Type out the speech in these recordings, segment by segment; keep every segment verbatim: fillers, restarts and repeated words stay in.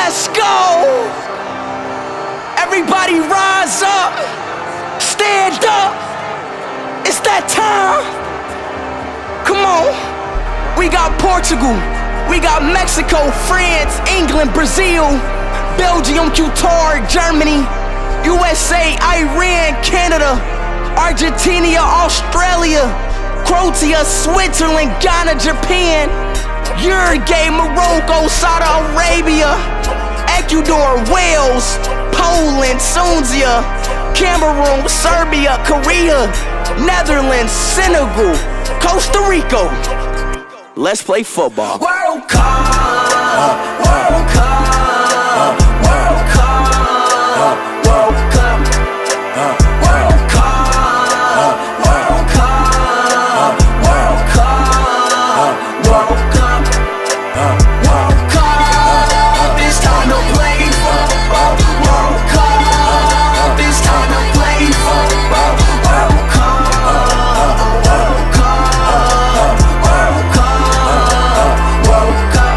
Let's go! Everybody rise up, stand up. It's that time. Come on. We got Portugal, we got Mexico, France, England, Brazil, Belgium, Qatar, Germany, U S A, Iran, Canada, Argentina, Australia, Croatia, Switzerland, Ghana, Japan, Uruguay, Morocco, Saudi Arabia, Ecuador, Wales, Poland, Tunisia, Cameroon, Serbia, Korea, Netherlands, Senegal, Costa Rica. Let's play football. World Cup, World Cup, World Cup, World Cup, World Cup, World Cup, World Cup, World Cup, World Cup. It's time to play football. World Cup. It's time to play football. World Cup. World Cup. World Cup. World Cup.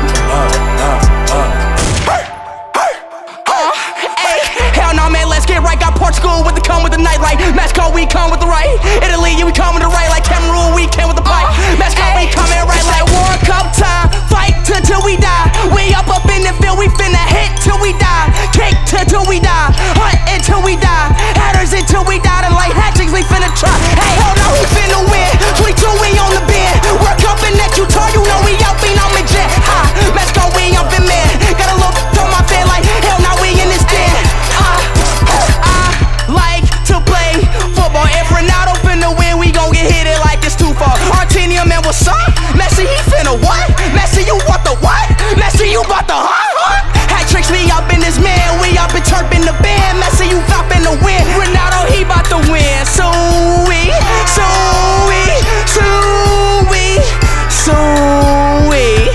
Uh, hey, hell no, man, let's get right. Got Portugal with the come with the nightlight. Mexico, we come with the right. Italy, we come with the right. Like Cameroon, we came with the pipe. Mexico, we coming right like World Cup time. Fight till, till we die. We up up in the field, we finna hit till we die. Kick till, till we die. Hunt until we die. Headers until we die. And like hatchings, we finna try. Hey, hell no, we finna win. twenty-two, we on the bend. World Cup in that Qatar, you know we out, being on the jet. Ha, Mexico, we up in man. Gotta look on my bed like hell no, we in this den. Ha, I like to play football. If Ronaldo finna win, we gon' get hit it like it's too far. Argentina, man, what's up? Messi, he finna what? Messi, you want the what? Messi, you bought the huh? huh? Hat tricks, we up in this man. We up and chirping the band. Messi, you up in the win. Ronaldo, he bout to win. So we, so we, so we, so we.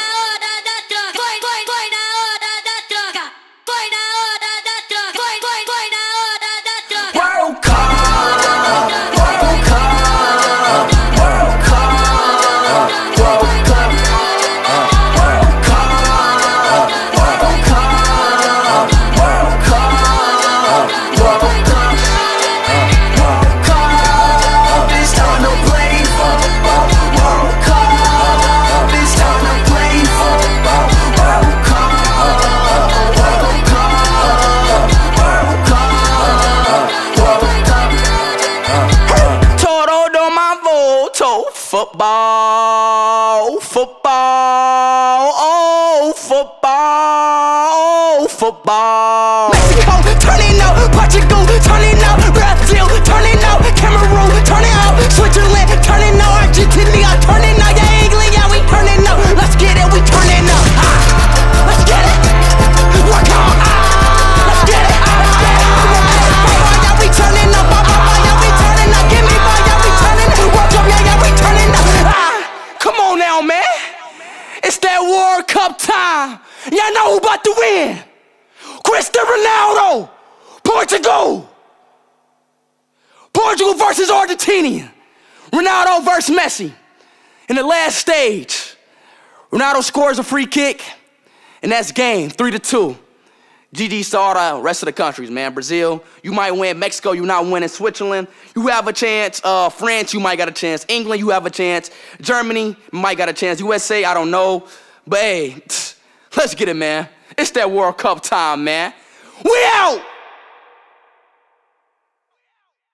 World Cup, World Cup, World Cup, World Cup, World Cup, World Cup, World Cup, World Cup, World Cup. It's time to play football. World Cup. It's time to play football. World Cup, World Cup, World Cup, World Cup. Todo do my voto. Football, football, oh, football, oh, football. Mexico, turning out. Portugal, turning out. Brazil, turning out. Cameroon, turning out. Switzerland, turning out. Argentina, turning out. Yeah, England, yeah, we turning out. Let's get it, we turning out. Ah, let's get it. Work on. Ah, let's get it. Ah, let's get it. Yeah, we turning up. Yeah, we turning up. Give me ball, yeah, we turning up. Work up, yeah, yeah, we turning up. Ah, come on now, man. It's that World Cup time. Y'all know who about to win. Cristiano Ronaldo, Portugal. Portugal versus Argentina. Ronaldo versus Messi. In the last stage, Ronaldo scores a free kick, and that's game, three to two. G G to all the rest of the countries, man. Brazil, you might win. Mexico, you not winning. Switzerland, you have a chance. Uh, France, you might got a chance. England, you have a chance. Germany, might got a chance. U S A, I don't know. But hey, let's get it, man. It's that World Cup time, man. We out!